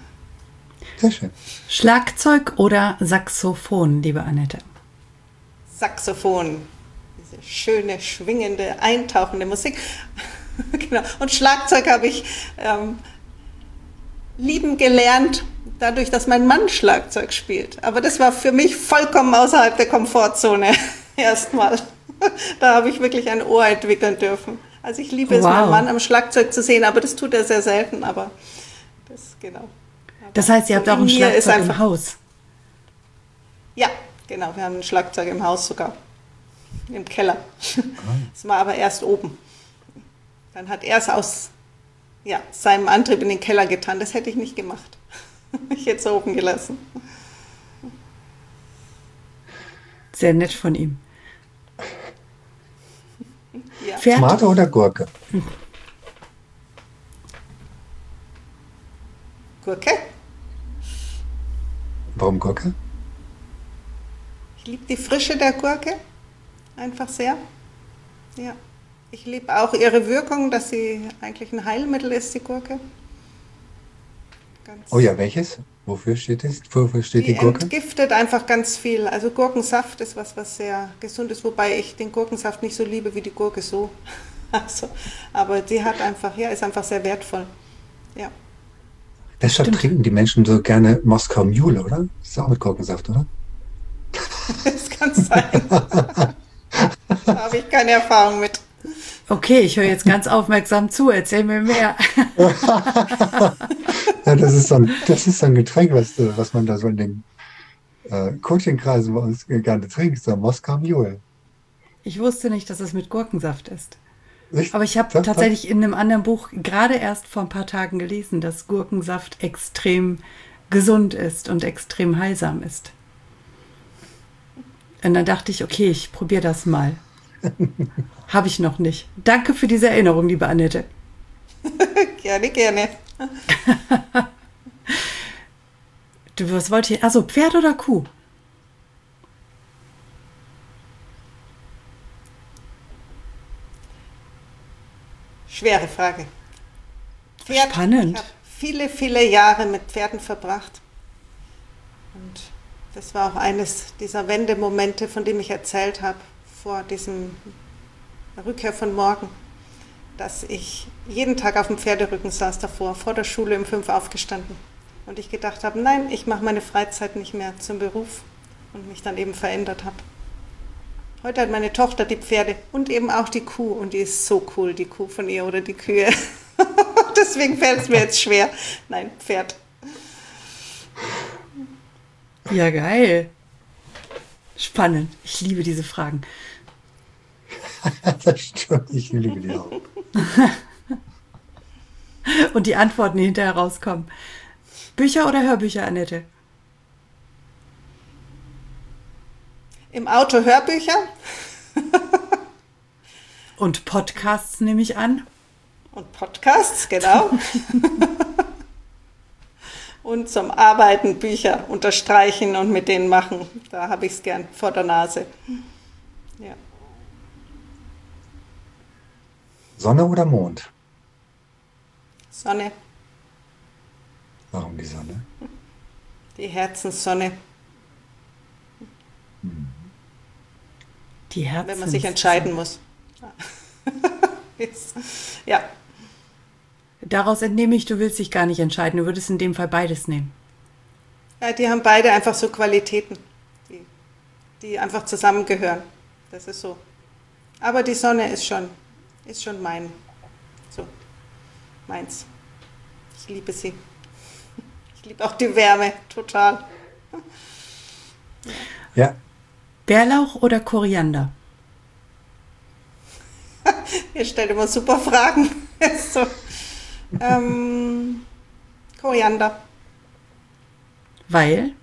Sehr schön. Schlagzeug oder Saxophon, liebe Annette? Saxophon, diese schöne, schwingende, eintauchende Musik. Genau. Und Schlagzeug habe ich ähm, lieben gelernt, dadurch, dass mein Mann Schlagzeug spielt. Aber das war für mich vollkommen außerhalb der Komfortzone erstmal. Da habe ich wirklich ein Ohr entwickeln dürfen. Also ich liebe es, wow. meinen Mann am Schlagzeug zu sehen, aber das tut er sehr selten. Aber das, genau. Aber das heißt, ihr habt auch ein Schlagzeug einfach, im Haus? Ja, genau. Wir haben ein Schlagzeug im Haus sogar. Im Keller. Das war aber erst oben. Dann hat er es aus ja, seinem Antrieb in den Keller getan. Das hätte ich nicht gemacht. Ich hätte es oben gelassen. Sehr nett von ihm. Ja. Tomate oder Gurke? Gurke. Warum Gurke? Ich liebe die Frische der Gurke. Einfach sehr. Ja. Ich liebe auch ihre Wirkung, dass sie eigentlich ein Heilmittel ist, die Gurke. Ganz oh ja, welches? Wofür steht es? Wofür steht die, die Gurke? Die entgiftet einfach ganz viel. Also Gurkensaft ist was, was sehr gesund ist, wobei ich den Gurkensaft nicht so liebe wie die Gurke so. Also, aber die hat einfach, ja, ist einfach sehr wertvoll. Ja. Deshalb Stimmt. trinken die Menschen so gerne Moskau Mule, oder? Das ist auch mit Gurkensaft, oder? Das kann sein. Da habe ich keine Erfahrung mit. Okay, ich höre jetzt ganz aufmerksam zu. Erzähl mir mehr. Ja, das ist so ein, das ist so ein Getränk, was, was man da so in den äh, Coaching-Kreisen bei uns gerne trinkt, so Moskau Mule. Ich wusste nicht, dass es mit Gurkensaft ist. Ich, Aber ich habe tatsächlich in einem anderen Buch gerade erst vor ein paar Tagen gelesen, dass Gurkensaft extrem gesund ist und extrem heilsam ist. Und dann dachte ich, okay, ich probiere das mal. Habe ich noch nicht. Danke für diese Erinnerung, liebe Annette. Gerne, gerne. Du, was wollt ihr? Also Pferd oder Kuh? Schwere Frage. Pferd. Spannend. Ich habe viele, viele Jahre mit Pferden verbracht. Und das war auch eines dieser Wendemomente, von dem ich erzählt habe, vor diesem Rückkehr von morgen, dass ich jeden Tag auf dem Pferderücken saß davor, vor der Schule um fünf aufgestanden. Und ich gedacht habe, nein, ich mache meine Freizeit nicht mehr zum Beruf und mich dann eben verändert habe. Heute hat meine Tochter die Pferde und eben auch die Kuh und die ist so cool, die Kuh von ihr oder die Kühe. Deswegen fällt es mir jetzt schwer. Nein, Pferd. Ja, geil. Spannend. Ich liebe diese Fragen. Das stimmt, ich liebe die auch. Und die Antworten, die hinterher rauskommen. Bücher oder Hörbücher, Annette? Im Auto Hörbücher. Und Podcasts nehme ich an. Und Podcasts, genau. Und zum Arbeiten Bücher unterstreichen und mit denen machen. Da habe ich es gern vor der Nase. Ja. Sonne oder Mond? Sonne. Warum die Sonne? Die Herzenssonne. Die Herzenssonne. Wenn man sich entscheiden muss. Ja. Daraus entnehme ich, du willst dich gar nicht entscheiden. Du würdest in dem Fall beides nehmen. Ja, die haben beide einfach so Qualitäten, die, die einfach zusammengehören. Das ist so. Aber die Sonne ist schon, ist schon mein, so, meins. Ich liebe sie. Ich liebe auch die Wärme, total. Ja. Bärlauch oder Koriander? Ihr stellt immer super Fragen. So. Ähm, Koriander. Weil?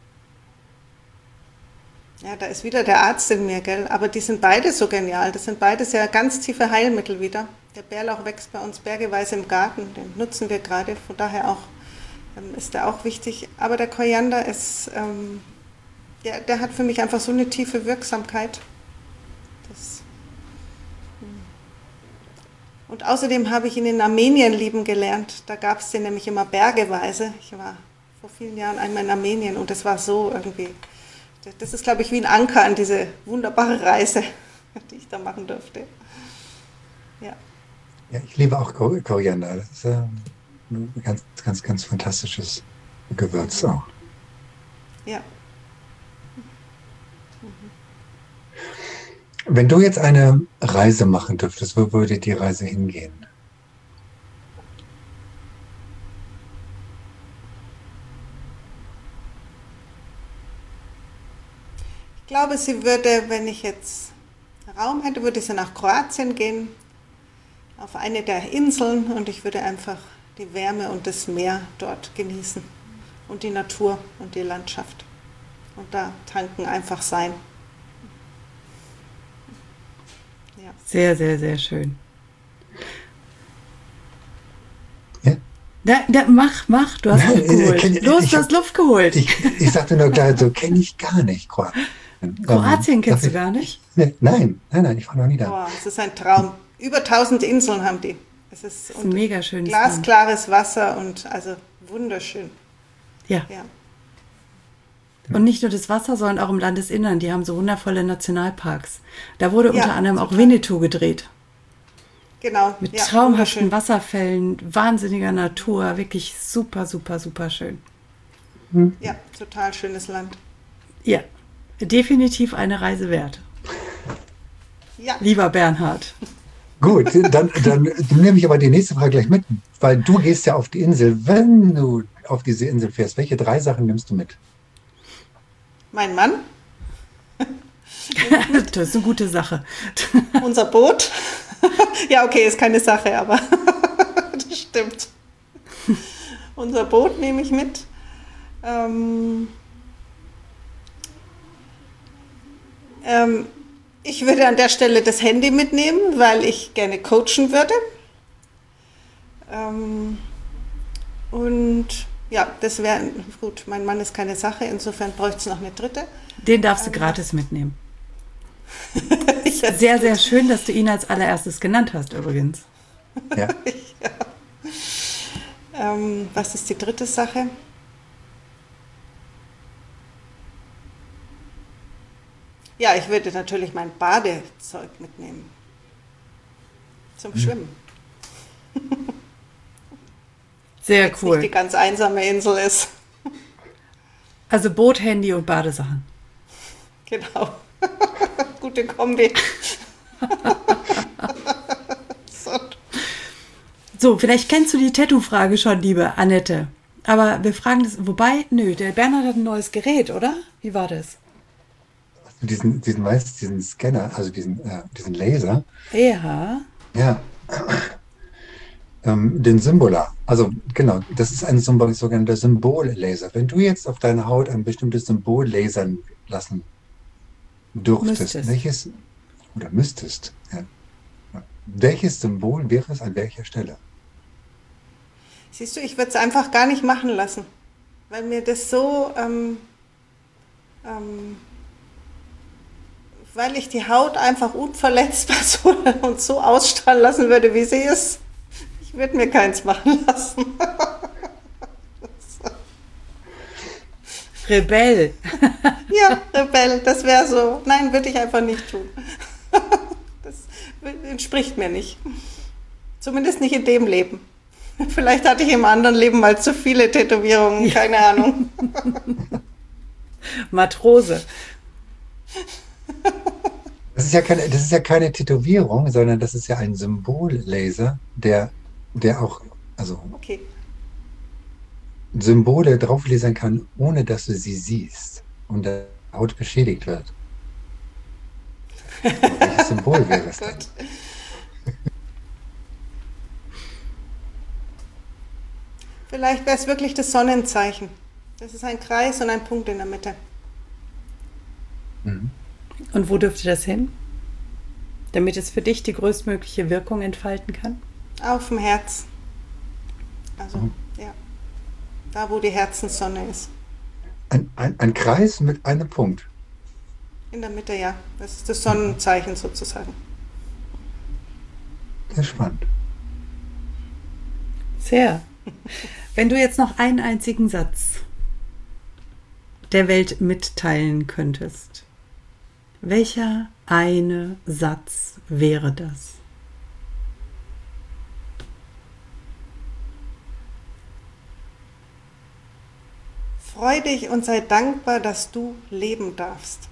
Ja, da ist wieder der Arzt in mir, gell? Aber die sind beide so genial. Das sind beides ja ganz tiefe Heilmittel wieder. Der Bärlauch wächst bei uns bergeweise im Garten. Den nutzen wir gerade. Von daher auch ähm, ist der auch wichtig. Aber der Koriander ist, ähm, ja, der hat für mich einfach so eine tiefe Wirksamkeit. Das, und außerdem habe ich ihn in Armenien lieben gelernt. Da gab es den nämlich immer bergeweise. Ich war vor vielen Jahren einmal in Armenien und es war so irgendwie das ist, glaube ich, wie ein Anker an diese wunderbare Reise, die ich da machen durfte. Ja. Ja, ich liebe auch Kor- Koriander. Das ist äh, ein ganz, ganz, ganz fantastisches Gewürz auch. Ja. Wenn du jetzt eine Reise machen dürftest, wo würde die Reise hingehen? Ich glaube, sie würde, wenn ich jetzt Raum hätte, würde sie nach Kroatien gehen, auf eine der Inseln, und ich würde einfach die Wärme und das Meer dort genießen und die Natur und die Landschaft. Und da tanken, einfach sein. Ja. Sehr, sehr, sehr schön. Ja? Da, da, mach, mach, du hast Nein, Luft geholt. ich- ich- Los, ich du hab- hast Luft geholt. Ich, ich sagte nur klar, so kenne ich gar nicht Kroatien. Kroatien Ähm, kennst darf du gar nicht? ich- Nee, nein, nein, nein, ich war noch nie da. Wow, es ist ein Traum. Über tausend Inseln haben die. Es ist, ist ein mega schönes glasklares Wasser und also wunderschön. Ja. Ja. Und nicht nur das Wasser, sondern auch im Landesinnern. Die haben so wundervolle Nationalparks. Da wurde Ja, unter anderem auch total. Winnetou gedreht. Genau. Mit ja, traumhaften wunderschön. Wasserfällen, wahnsinniger Natur. Wirklich super, super, super schön. Ja, total schönes Land. Ja, definitiv eine Reise wert. Ja, Lieber Bernhard. Gut, dann, dann nehme ich aber die nächste Frage gleich mit, weil du gehst ja auf die Insel. Wenn du auf diese Insel fährst, welche drei Sachen nimmst du mit? mein Mann, Das ist eine gute Sache. unser Boot. Ja, okay, ist keine Sache, aber das stimmt. Unser Boot nehme ich mit. Ähm, ähm, ich würde an der Stelle das Handy mitnehmen, weil ich gerne coachen würde. Ähm, und ja, das wäre gut. Mein Mann ist keine Sache, insofern bräuchte es noch eine dritte. Den darfst du gratis mitnehmen. Ich Sehr, sehr schön, dass du ihn als allererstes genannt hast, übrigens. Ja. Ähm, was ist die dritte Sache? Ja, ich würde natürlich mein Badezeug mitnehmen. Zum Schwimmen. Sehr Nicht die cool. ganz einsame Insel ist. Also Boot, Handy und Badesachen. Genau. Gute Kombi. So. So, vielleicht kennst du die Tattoo-Frage schon, liebe Annette. Aber wir fragen das, wobei, nö, der Bernhard hat ein neues Gerät, oder? Wie war das? Diesen, diesen, weißt, diesen Scanner, also diesen, äh, diesen Laser, Ja. ja, ähm, den Symbola. Also genau, das ist ein Symbol, sogenannter Symbollaser. Wenn du jetzt auf deiner Haut ein bestimmtes Symbol lasern lassen dürftest, Müsstest. welches, oder müsstest, ja, welches Symbol wäre es an welcher Stelle? Siehst du, ich würde es einfach gar nicht machen lassen, weil mir das so, ähm, ähm, weil ich die Haut einfach unverletzbar so und so ausstrahlen lassen würde, wie sie ist. Ich würde mir keins machen lassen. Rebell. Ja, Rebell, das wäre so. Nein, würde ich einfach nicht tun. Das entspricht mir nicht. Zumindest nicht in dem Leben. Vielleicht hatte ich im anderen Leben mal zu viele Tätowierungen, keine Ahnung. Matrose. Das ist ja keine, das ist ja keine Tätowierung, sondern das ist ja ein Symbollaser, der, der auch, also Okay. Symbole drauflasern kann, ohne dass du sie siehst und der Haut beschädigt wird. Welches Symbol wäre es dann? Gut. Vielleicht wäre es wirklich das Sonnenzeichen. Das ist ein Kreis und ein Punkt in der Mitte. Mhm. Und wo dürfte das hin? Damit es für dich die größtmögliche Wirkung entfalten kann? Auf dem Herz. Also, Mhm. ja. Da, wo die Herzenssonne ist. Ein, ein, ein Kreis mit einem Punkt. In der Mitte, ja. Das ist das Sonnenzeichen sozusagen. Sehr spannend. Sehr. Wenn du jetzt noch einen einzigen Satz der Welt mitteilen könntest, welcher eine Satz wäre das? Freu dich und sei dankbar, dass du leben darfst.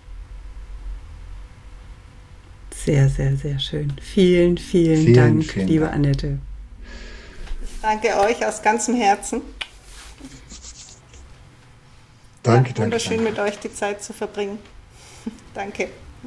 Sehr, sehr, sehr schön. Vielen, vielen, Vielen, Dank, vielen liebe Dank. Annette. Ich danke euch aus ganzem Herzen. Danke, ja, danke. wunderschön danke. mit euch die Zeit zu verbringen. Danke.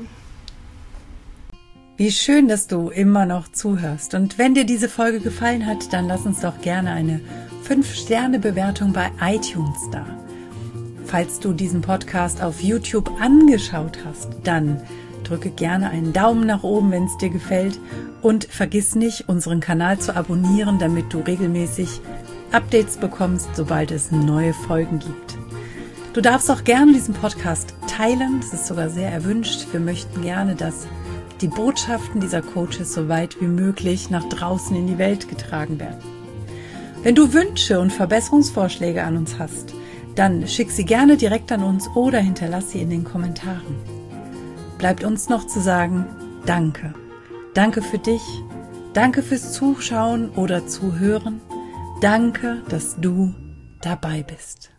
Wie schön, dass du immer noch zuhörst. Und wenn dir diese Folge gefallen hat, dann lass uns doch gerne eine fünf Sterne Bewertung bei iTunes da. Falls du diesen Podcast auf YouTube angeschaut hast, dann drücke gerne einen Daumen nach oben, wenn es dir gefällt. Und vergiss nicht, unseren Kanal zu abonnieren, damit du regelmäßig Updates bekommst, sobald es neue Folgen gibt. Du darfst auch gerne diesen Podcast teilen. Das ist sogar sehr erwünscht. Wir möchten gerne, dass die Botschaften dieser Coaches so weit wie möglich nach draußen in die Welt getragen werden. Wenn du Wünsche und Verbesserungsvorschläge an uns hast, dann schick sie gerne direkt an uns oder hinterlass sie in den Kommentaren. Bleibt uns noch zu sagen, danke. Danke für dich, danke fürs Zuschauen oder Zuhören, danke, dass du dabei bist.